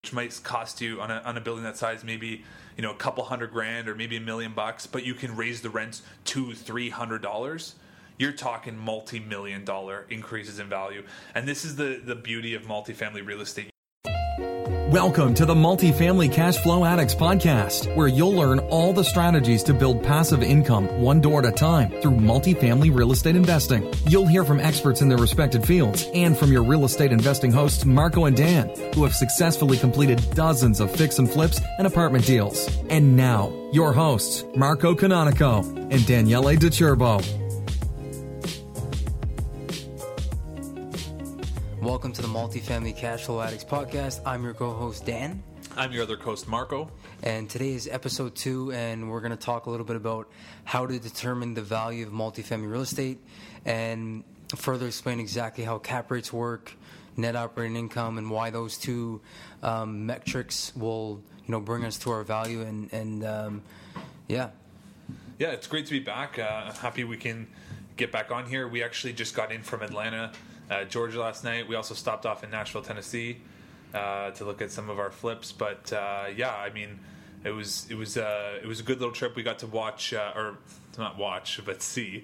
which might cost you on a building that size maybe a couple $100,000 or maybe $1 million, but you can raise the rents $200-$300. You're talking multi-million-dollar increases in value, and this is the beauty of multifamily real estate. Welcome to the Multifamily Cash Flow Addicts podcast, where you'll learn all the strategies to build passive income one door at a time through multifamily real estate investing. You'll hear from experts in their respected fields and from your real estate investing hosts, Marco and Dan, who have successfully completed dozens of fix and flips and apartment deals. And now, your hosts, Marco Canonico and Daniele DiCerbo. Welcome to the Multifamily Cash Flow Addicts podcast. I'm your co-host, Dan. I'm your other host, Marco. And today is episode 2, and we're going to talk a little bit about how to determine the value of multifamily real estate and further explain exactly how cap rates work, net operating income, and why those two metrics will bring us to our value. Yeah, it's great to be back. Happy we can get back on here. We actually just got in from Atlanta, Georgia last night. We also stopped off in Nashville, Tennessee, to look at some of our flips. But it was a good little trip. We got to watch, or not watch, but see,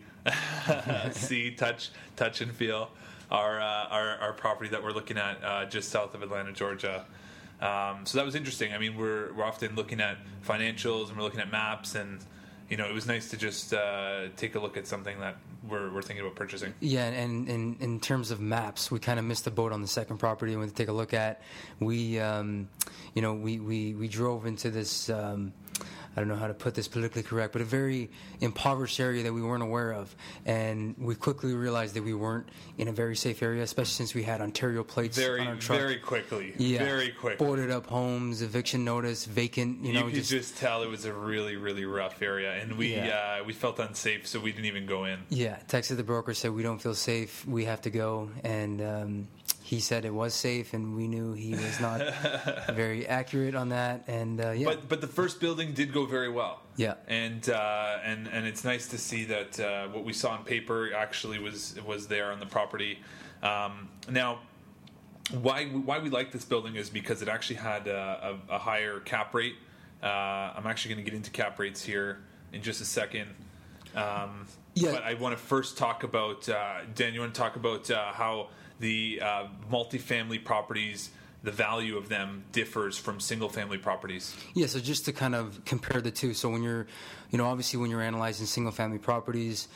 touch and feel our property that we're looking at just south of Atlanta, Georgia. So that was interesting. I mean, we're often looking at financials and we're looking at maps, and it was nice to just take a look at something that we're thinking about purchasing. Yeah, and in terms of maps, we kind of missed the boat on the second property we went to take a look at. We drove into this, I don't know how to put this politically correct, but a very impoverished area that we weren't aware of. And we quickly realized that we weren't in a very safe area, especially since we had Ontario plates on our truck. Very quickly. Yeah. Very quickly. Boarded up homes, eviction notice, vacant. You could just tell it was a really, really rough area. And we felt unsafe, so we didn't even go in. Yeah. Texted the broker, said, we don't feel safe. We have to go. And he said it was safe, and we knew he was not very accurate on that. And but the first building did go very well. Yeah, and it's nice to see that what we saw on paper actually was there on the property. Now, why we like this building is because it actually had a higher cap rate. I'm actually going to get into cap rates here in just a second. But I want to first talk about Dan. You want to talk about how the multifamily properties, the value of them differs from single-family properties. Yeah, so just to kind of compare the two. So when you're, obviously when you're analyzing single-family properties,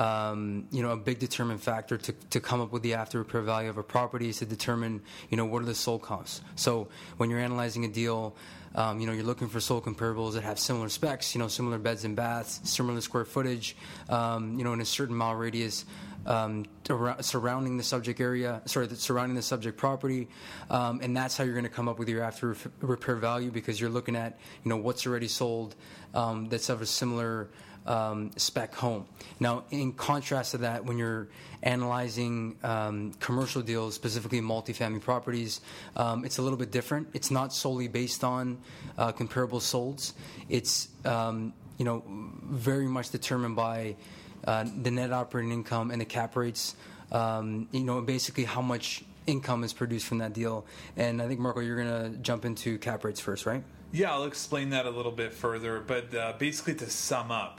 a big determinant factor to come up with the after-repair value of a property is to determine, what are the sold comps. So when you're analyzing a deal, you're looking for sold comparables that have similar specs, similar beds and baths, similar square footage, in a certain mile radius, surrounding the subject property, and that's how you're going to come up with your after repair value, because you're looking at what's already sold that's of a similar spec home. Now, in contrast to that, when you're analyzing commercial deals, specifically multifamily properties, it's a little bit different. It's not solely based on comparable solds. It's very much determined by the net operating income and the cap rates, basically how much income is produced from that deal. And I think, Marco, you're going to jump into cap rates first, right? Yeah, I'll explain that a little bit further. But basically, to sum up,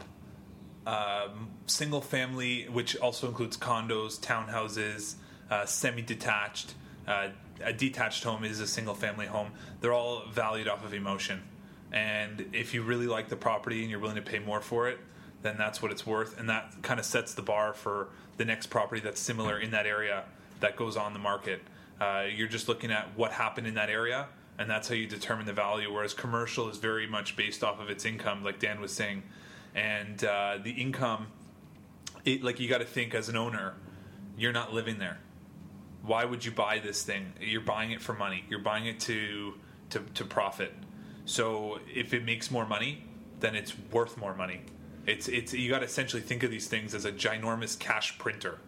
single family, which also includes condos, townhouses, semi-detached, a detached home is a single family home. They're all valued off of emotion. And if you really like the property and you're willing to pay more for it, then that's what it's worth, and that kind of sets the bar for the next property that's similar in that area that goes on the market. You're just looking at what happened in that area, and that's how you determine the value, whereas commercial is very much based off of its income, like Dan was saying. And the income, you got to think as an owner, you're not living there. Why would you buy this thing? You're buying it for money. You're buying it to profit. So if it makes more money, then it's worth more money. It's you got to essentially think of these things as a ginormous cash printer,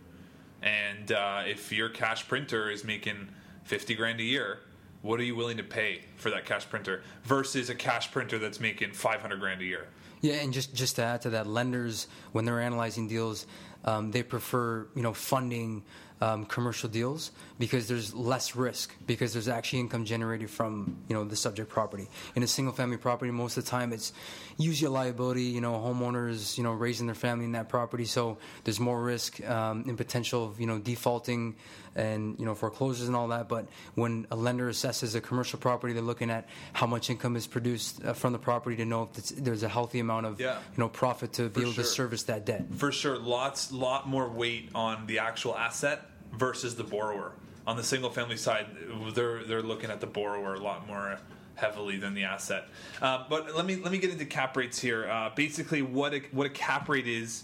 and if your cash printer is making $50,000 a year, what are you willing to pay for that cash printer versus a cash printer that's making $500,000 a year. Yeah, and just to add to that, lenders, when they're analyzing deals, they prefer funding commercial deals because there's less risk, because there's actually income generated from the subject property. In a single family property, most of the time it's usually a liability, homeowners raising their family in that property, so there's more risk in potential of defaulting and foreclosures and all that. But when a lender assesses a commercial property, they're looking at how much income is produced from the property to know if there's a healthy amount of profit to be able to service that debt. For sure, lot more weight on the actual asset versus the borrower. On the single family side, they're looking at the borrower a lot more heavily than the asset. But let me get into cap rates here. Basically, what a cap rate is.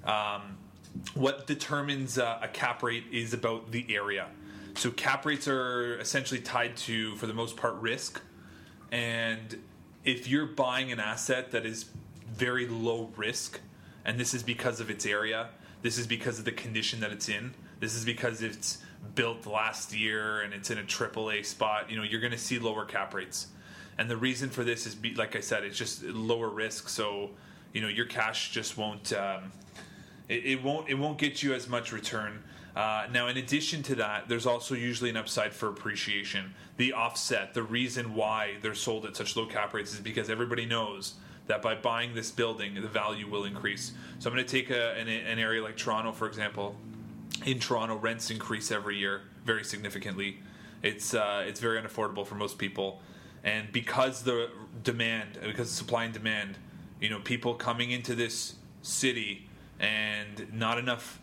What determines a cap rate is about the area. So cap rates are essentially tied to, for the most part, risk. And if you're buying an asset that is very low risk, and this is because of its area, this is because of the condition that it's in, this is because it's built last year and it's in a AAA spot, you're going to see lower cap rates. And the reason for this is, like I said, it's just lower risk. So, your cash just won't... It won't get you as much return. Now, in addition to that, there's also usually an upside for appreciation. The offset, the reason why they're sold at such low cap rates is because everybody knows that by buying this building, the value will increase. So I'm going to take an area like Toronto, for example. In Toronto, rents increase every year very significantly. It's very unaffordable for most people. And because the supply and demand, people coming into this city and not enough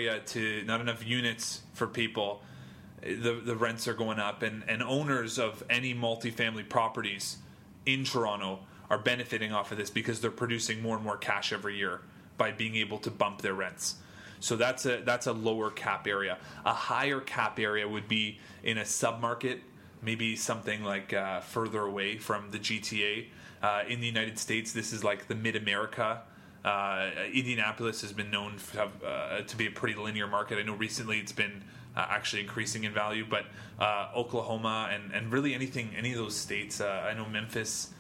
units for people, the rents are going up, and owners of any multifamily properties in Toronto are benefiting off of this because they're producing more and more cash every year by being able to bump their rents. So that's a lower cap area. A higher cap area would be in a submarket, maybe something like further away from the GTA. In the United States, this is like the Mid-America. Indianapolis has been known to be a pretty linear market. I know recently it's been actually increasing in value, but Oklahoma and really any of those states, I know Memphis,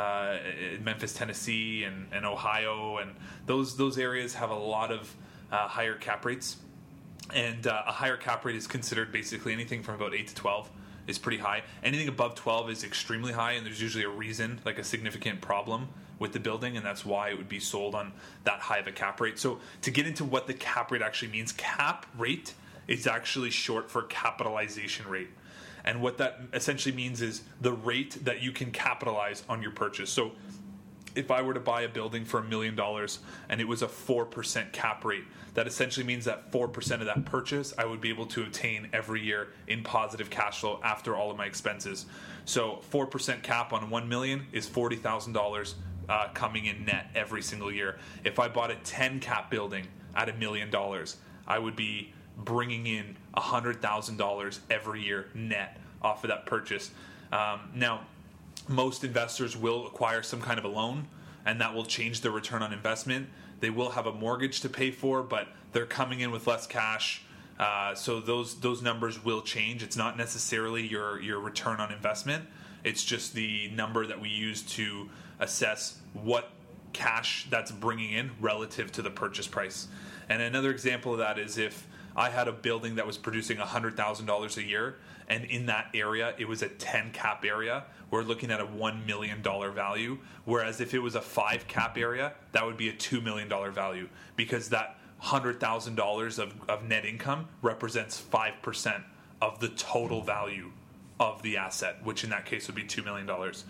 Tennessee, and Ohio, and those areas have a lot of higher cap rates. And a higher cap rate is considered basically anything from about 8 to 12 is pretty high. Anything above 12 is extremely high, and there's usually a reason, like a significant problem with the building, and that's why it would be sold on that high of a cap rate. So to get into what the cap rate actually means, cap rate is actually short for capitalization rate. And what that essentially means is the rate that you can capitalize on your purchase. So if I were to buy a building for $1 million and it was a 4% cap rate, that essentially means that 4% of that purchase I would be able to obtain every year in positive cash flow after all of my expenses. So 4% cap on $1 million is $40,000 coming in net every single year. If I bought a 10 cap building at $1 million, I would be bringing in $100,000 every year net off of that purchase. Now, most investors will acquire some kind of a loan, and that will change their return on investment. They will have a mortgage to pay for, but they're coming in with less cash, so those numbers will change. It's not necessarily your return on investment. It's just the number that we use to assess what cash that's bringing in relative to the purchase price. And another example of that is if I had a building that was producing $100,000 a year, and in that area it was a 10 cap area, we're looking at a $1 million value. Whereas if it was a 5 cap area, that would be a $2 million value, because that $100,000 of net income represents 5% of the total value of the asset, which in that case would be $2 million.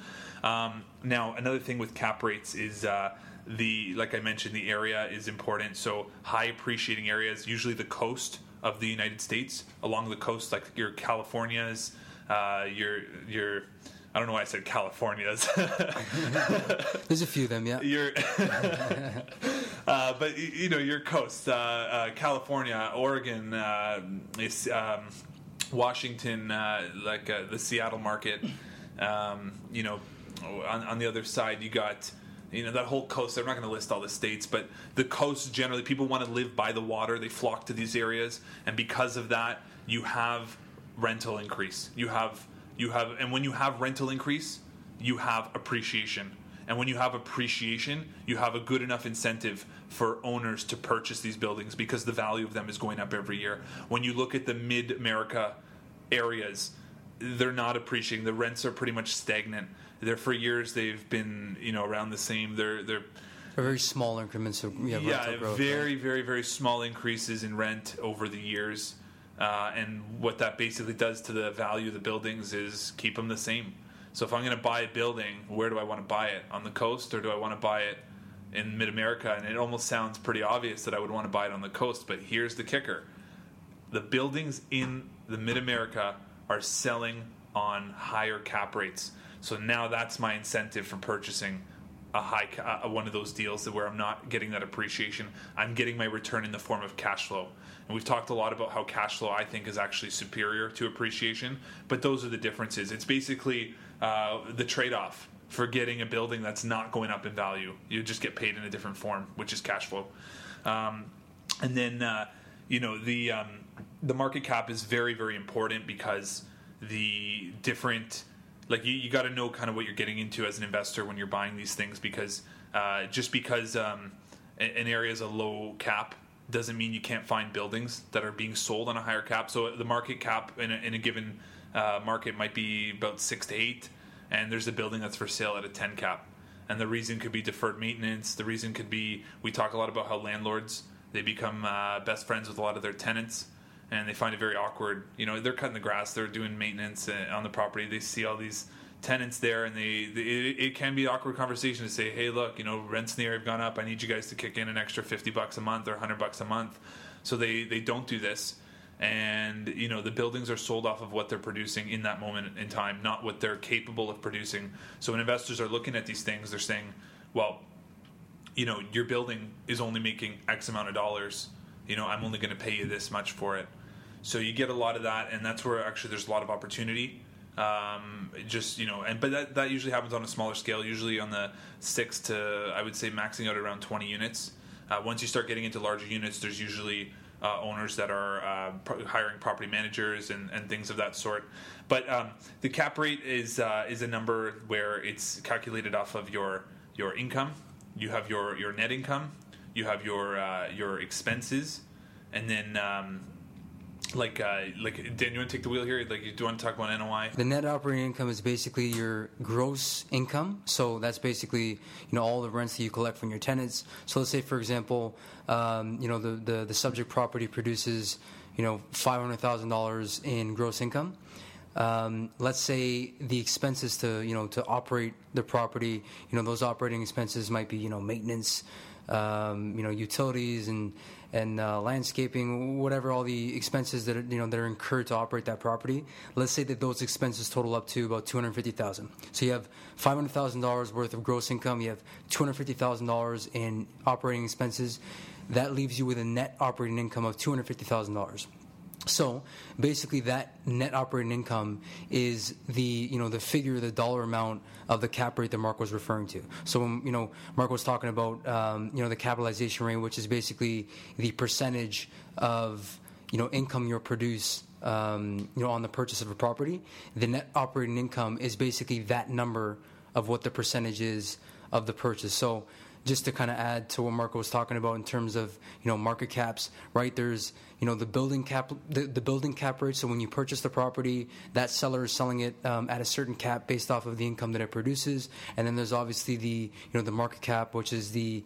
Now, another thing with cap rates is like I mentioned, the area is important. So high appreciating areas, usually the coast of the United States, along the coast, like your Californias, your I don't know why I said Californias. There's a few of them, yeah. But your coast, California, Oregon, Washington, the Seattle market. On the other side, you got that whole coast. I'm not going to list all the states, but the coast generally, people want to live by the water. They flock to these areas, and because of that, you have rental increase. You have And when you have rental increase, you have appreciation. And when you have appreciation, you have a good enough incentive for owners to purchase these buildings because the value of them is going up every year. When you look at the mid-America areas, they're not appreciating. The rents are pretty much stagnant. For years they've been, around the same. They're very small increments of rental growth. Very, very, very small increases in rent over the years. And what that basically does to the value of the buildings is keep them the same. So if I'm going to buy a building, where do I want to buy it? On the coast, or do I want to buy it in mid-America? And it almost sounds pretty obvious that I would want to buy it on the coast, but here's the kicker. The buildings in the mid-America are selling on higher cap rates. So now that's my incentive for purchasing one of those deals where I'm not getting that appreciation. I'm getting my return in the form of cash flow. And we've talked a lot about how cash flow, I think, is actually superior to appreciation, but those are the differences. It's basically the trade-off for getting a building that's not going up in value. You just get paid in a different form, which is cash flow. And then, the market cap is very, very important because the different... you got to know kind of what you're getting into as an investor when you're buying these things, because just because an area is a low cap doesn't mean you can't find buildings that are being sold on a higher cap. So the market cap in a given market might be about 6 to 8, and there's a building that's for sale at a 10 cap. And the reason could be deferred maintenance. The reason could be, we talk a lot about how landlords, they become best friends with a lot of their tenants. And they find it very awkward. They're cutting the grass, they're doing maintenance on the property. They see all these tenants there, and it can be an awkward conversation to say, hey, look, rents in the area have gone up. I need you guys to kick in an extra $50 a month or $100 a month. So they don't do this. And, the buildings are sold off of what they're producing in that moment in time, not what they're capable of producing. So when investors are looking at these things, they're saying, well, your building is only making X amount of dollars. I'm only going to pay you this much for it. So you get a lot of that, and that's where actually there's a lot of opportunity. But that usually happens on a smaller scale, usually on the 6 to, I would say, maxing out around 20 units. Once you start getting into larger units, there's usually owners that are hiring property managers and things of that sort. But the cap rate is a number where it's calculated off of your income. You have your net income. You have your expenses, and then Dan, you want to take the wheel here? Do you want to talk about NOI? The net operating income is basically your gross income. So that's basically all the rents that you collect from your tenants. So let's say, for example, the subject property produces $500,000 in gross income. Let's say the expenses to operate the property, those operating expenses might be maintenance. Utilities and landscaping, whatever, all the expenses that are, that are incurred to operate that property. Let's say that those expenses total up to about $250,000. So you have $500,000 worth of gross income. You have $250,000 in operating expenses. That leaves you with a net operating income of $250,000. So basically, that net operating income is the figure, the dollar amount of the cap rate that Mark was referring to. So when Mark was talking about the capitalization rate, which is basically the percentage of income you produce on the purchase of a property. The net operating income is basically that number of what the percentage is of the purchase. So just to kind of add to what Marco was talking about in terms of market caps, right? There's the building cap rate. So when you purchase the property, that seller is selling it at a certain cap based off of the income that it produces, and then there's obviously the the market cap, which is the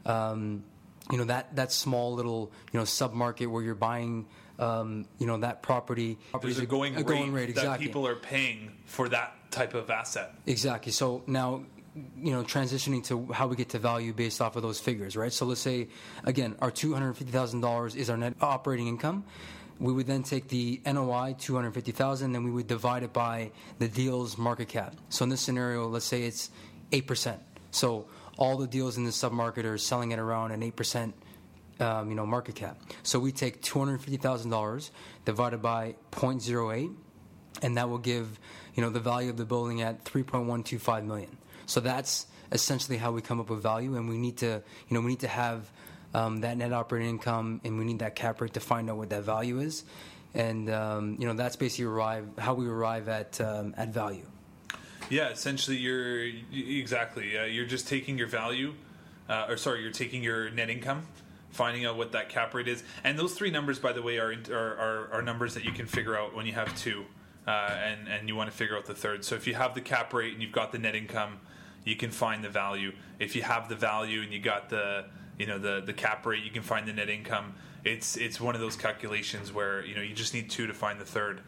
that small little sub market where you're buying that property. There's a going rate exactly. That people are paying for that type of asset. Exactly. So now, transitioning to how we get to value based off of those figures, right? So let's say, again, our $250,000 is our net operating income. We would then take the NOI, $250,000, and we would divide it by the deal's market cap. So in this scenario, let's say it's 8%. So all the deals in the submarket are selling at around an 8%, market cap. So we take $250,000 divided by 0.08, and that will give, the value of the building at $3.125 million. So that's essentially how we come up with value, and we need to have that net operating income, and we need that cap rate to find out what that value is. and that's basically how we arrive at value. Yeah, essentially, you're just taking your value, you're taking your net income, finding out what that cap rate is, and those three numbers, by the way, are numbers that you can figure out when you have two, and you want to figure out the third. So if you have the cap rate and you've got the net income, you can find the value. If you have the value and you got the cap rate, you can find the net income. It's one of those calculations where you just need two to find the third.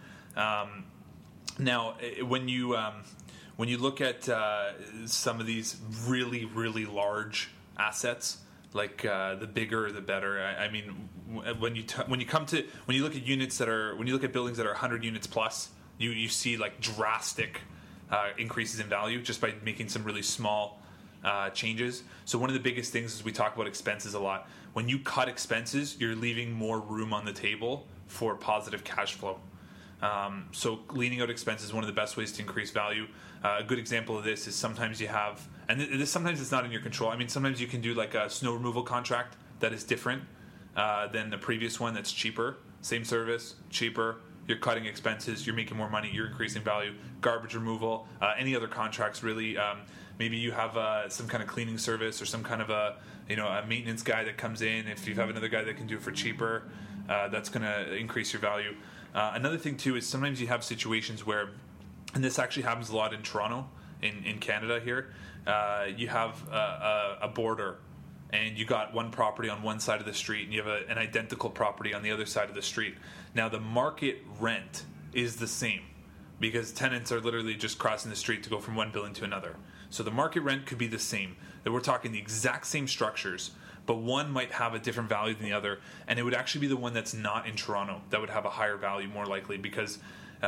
Now, when you look at some of these really, really large assets, like the bigger the better. I mean, when you look at buildings that are 100 units plus, you see like drastic increases in value just by making some really small changes. So one of the biggest things is we talk about expenses a lot. When you cut expenses, you're leaving more room on the table for positive cash flow. So leaning out expenses is one of the best ways to increase value. A good example of this is sometimes you have, and sometimes it's not in your control. I mean, sometimes you can do like a snow removal contract that is different than the previous one that's cheaper. Same service, cheaper. You're cutting expenses. You're making more money. You're increasing value. Garbage removal, any other contracts really. Maybe you have some kind of cleaning service or some kind of a maintenance guy that comes in. If you have another guy that can do it for cheaper, that's going to increase your value. Another thing too is sometimes you have situations where, and this actually happens a lot in Toronto, in Canada here, you have a border, and you got one property on one side of the street, and you have an identical property on the other side of the street. Now the market rent is the same because tenants are literally just crossing the street to go from one building to another. So the market rent could be the same. That we're talking the exact same structures, but one might have a different value than the other, and it would actually be the one that's not in Toronto that would have a higher value most likely because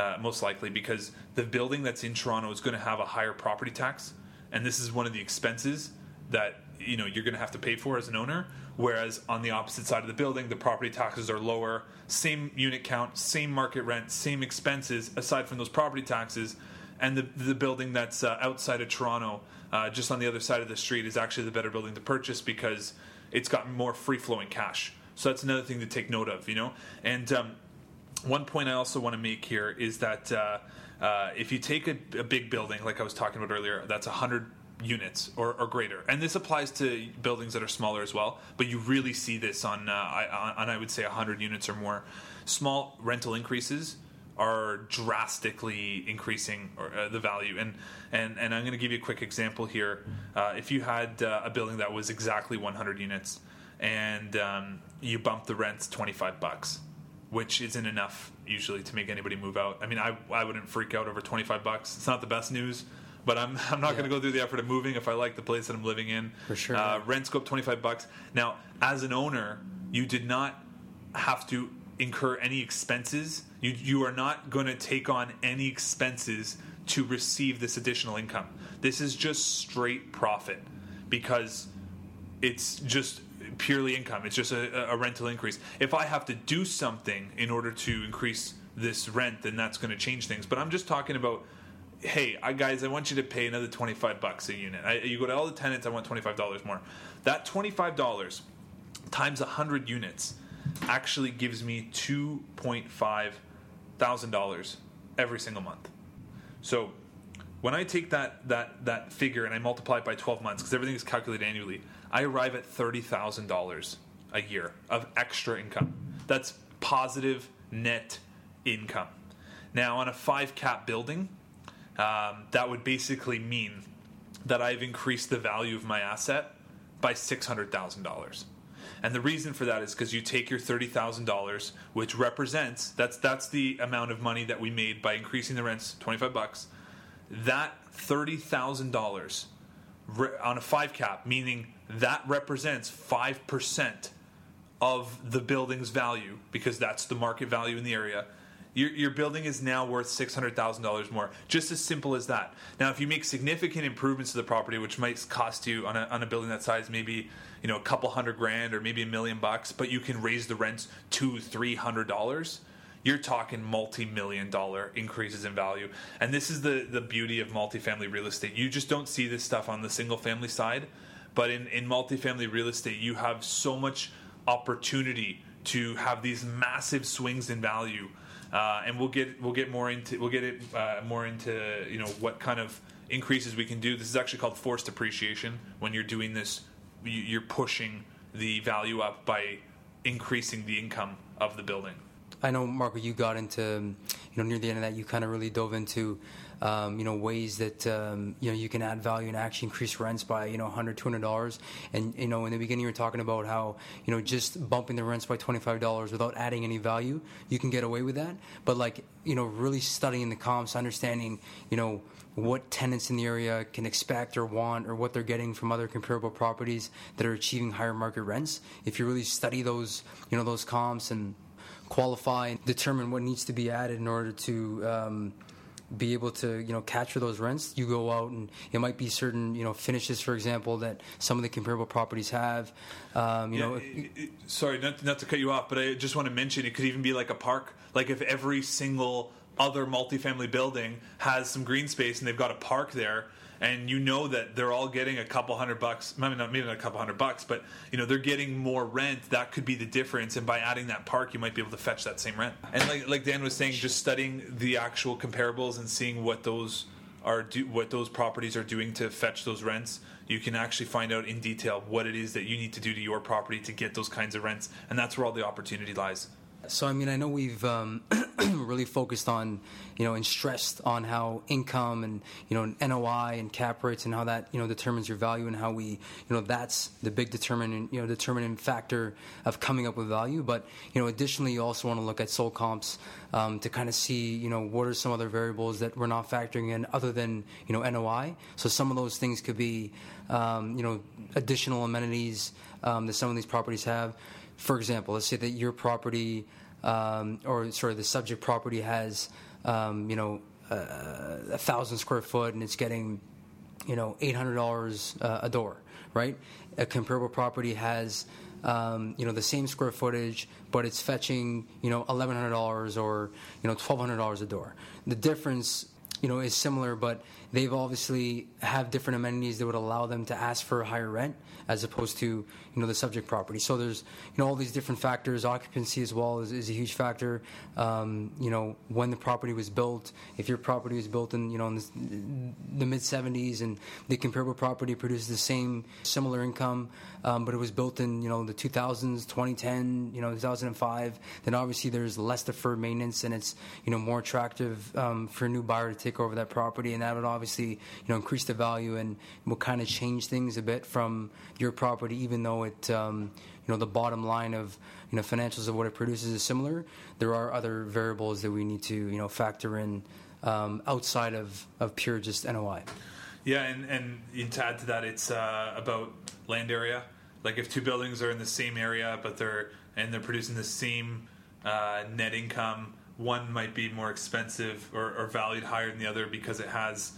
the building that's in Toronto is going to have a higher property tax, and this is one of the expenses that you're going to have to pay for as an owner, whereas on the opposite side of the building the property taxes are lower, same unit count, same market rent, same expenses aside from those property taxes, and the building that's outside of Toronto, just on the other side of the street, is actually the better building to purchase because it's got more free-flowing cash. So that's another thing to take note of, And one point I also want to make here is that if you take a big building, like I was talking about earlier, that's 100 units or greater, and this applies to buildings that are smaller as well, but you really see this on I would say 100 units or more. Small rental increases are drastically increasing the value, and I'm going to give you a quick example here. If you had a building that was exactly 100 units and you bumped the rents $25, which isn't enough usually to make anybody move out. I mean, I wouldn't freak out over $25. It's not the best news, but I'm not going to go through the effort of moving if I like the place that I'm living in. For sure. Rents go up $25. Now, as an owner, you did not have to incur any expenses. You are not going to take on any expenses to receive this additional income. This is just straight profit because it's just purely income. It's just a rental increase. If I have to do something in order to increase this rent, then that's going to change things. But I'm just talking about, hey, guys, I want you to pay another $25 a unit. You go to all the tenants, I want $25 more. That $25 times 100 units actually gives me $2,500 every single month. So when I take that figure and I multiply it by 12 months, because everything is calculated annually, I arrive at $30,000 a year of extra income. That's positive net income. Now, on a 5-cap building, that would basically mean that I've increased the value of my asset by $600,000. And the reason for that is because you take your $30,000, which represents, that's the amount of money that we made by increasing the rents $25. That $30,000 on a 5-cap, meaning that represents 5% of the building's value, because that's the market value in the area. Your building is now worth $600,000 more. Just as simple as that. Now, if you make significant improvements to the property, which might cost you on a building that size, maybe a couple $100,000 or maybe $1 million, but you can raise the rents $200-$300, you're talking multi-million-dollar increases in value. And this is the beauty of multifamily real estate. You just don't see this stuff on the single-family side, but in multifamily real estate, you have so much opportunity to have these massive swings in value and we'll get more into what kind of increases we can do. This is actually called forced appreciation. When you're doing this, you're pushing the value up by increasing the income of the building. I know, Marco, you got into, near the end of that, you kind of really dove into, ways that, you can add value and actually increase rents by, $100, $200. And, in the beginning you were talking about how, just bumping the rents by $25 without adding any value, you can get away with that. But really studying the comps, understanding, what tenants in the area can expect or want or what they're getting from other comparable properties that are achieving higher market rents. If you really study those, those comps and qualify and determine what needs to be added in order to be able to capture those rents, you go out and it might be certain finishes, for example, that some of the comparable properties have. Sorry, not to cut you off, but I just want to mention it could even be like a park. Like if every single other multifamily building has some green space and they've got a park there, and that they're all getting a couple $100, maybe not a couple $100, but they're getting more rent. That could be the difference, and by adding that park, you might be able to fetch that same rent. And like Dan was saying, just studying the actual comparables and seeing what those properties are doing to fetch those rents, you can actually find out in detail what it is that you need to do to your property to get those kinds of rents, and that's where all the opportunity lies. So, I know we've really focused on, and stressed on how income and, NOI and cap rates and how that, determines your value, and how we, that's the big determining factor of coming up with value. But, additionally, you also want to look at sold comps to kind of see, what are some other variables that we're not factoring in other than, NOI. So some of those things could be, additional amenities that some of these properties have. For example, let's say that your property, the subject property has, 1,000 square foot, and it's getting, $800 a door, right? A comparable property has, the same square footage, but it's fetching, $1,100 or, $1,200 a door. The difference, is similar, but they've obviously have different amenities that would allow them to ask for a higher rent as opposed to, the subject property. So there's, all these different factors. Occupancy as well is a huge factor. When the property was built, if your property was built in, in the mid-70s and the comparable property produces the same, similar income, but it was built in, the 2000s, 2010, 2005, then obviously there's less deferred maintenance, and it's, more attractive for a new buyer to take over that property, and that would obviously, increase the value and will kind of change things a bit from your property, even though it, the bottom line of, financials of what it produces is similar. There are other variables that we need to, factor in outside of pure just NOI. Yeah, and to add to that, it's about land area. Like if two buildings are in the same area, but they're producing the same net income, one might be more expensive or valued higher than the other because it has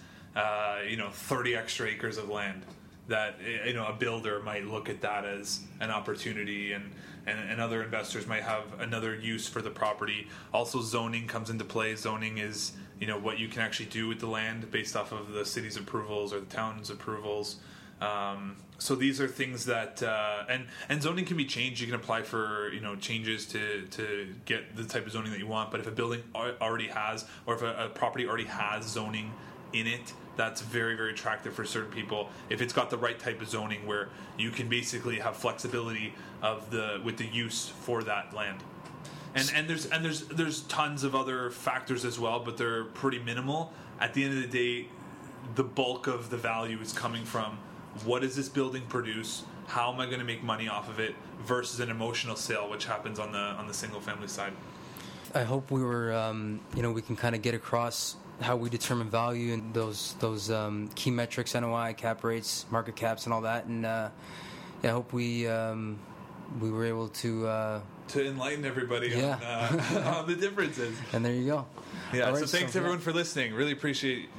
30 extra acres of land. That a builder might look at that as an opportunity, and other investors might have another use for the property. Also, zoning comes into play. Zoning is what you can actually do with the land based off of the city's approvals or the town's approvals. So these are things that and zoning can be changed. You can apply for changes to get the type of zoning that you want. But if a building already has, or if a property already has zoning in it, that's very, very attractive for certain people. If it's got the right type of zoning where you can basically have flexibility with the use for that land. And there's tons of other factors as well, but they're pretty minimal. At the end of the day, the bulk of the value is coming from what does this building produce? How am I going to make money off of it versus an emotional sale, which happens on the single family side. I hope we were we can kind of get across how we determine value and those key metrics, NOI, cap rates, market caps, and all that. And I hope we were able to enlighten everybody on the differences. And there you go. Yeah. Right, so thanks everyone for listening. Really appreciate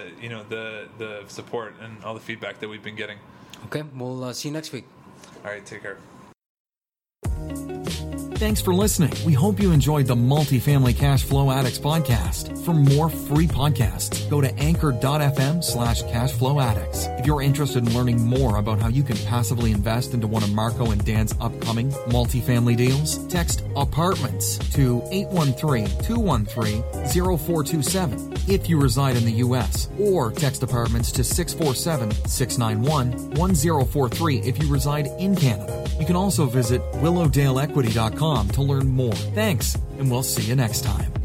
the support and all the feedback that we've been getting. Okay. We'll see you next week. All right. Take care. Thanks for listening. We hope you enjoyed the Multifamily Cash Flow Addicts podcast. For more free podcasts, go to anchor.fm/cashflowaddicts. If you're interested in learning more about how you can passively invest into one of Marco and Dan's upcoming multifamily deals, text apartments to 813-213-0427 if you reside in the U.S., or text apartments to 647-691-1043 if you reside in Canada. You can also visit willowdaleequity.com to learn more. Thanks, and we'll see you next time.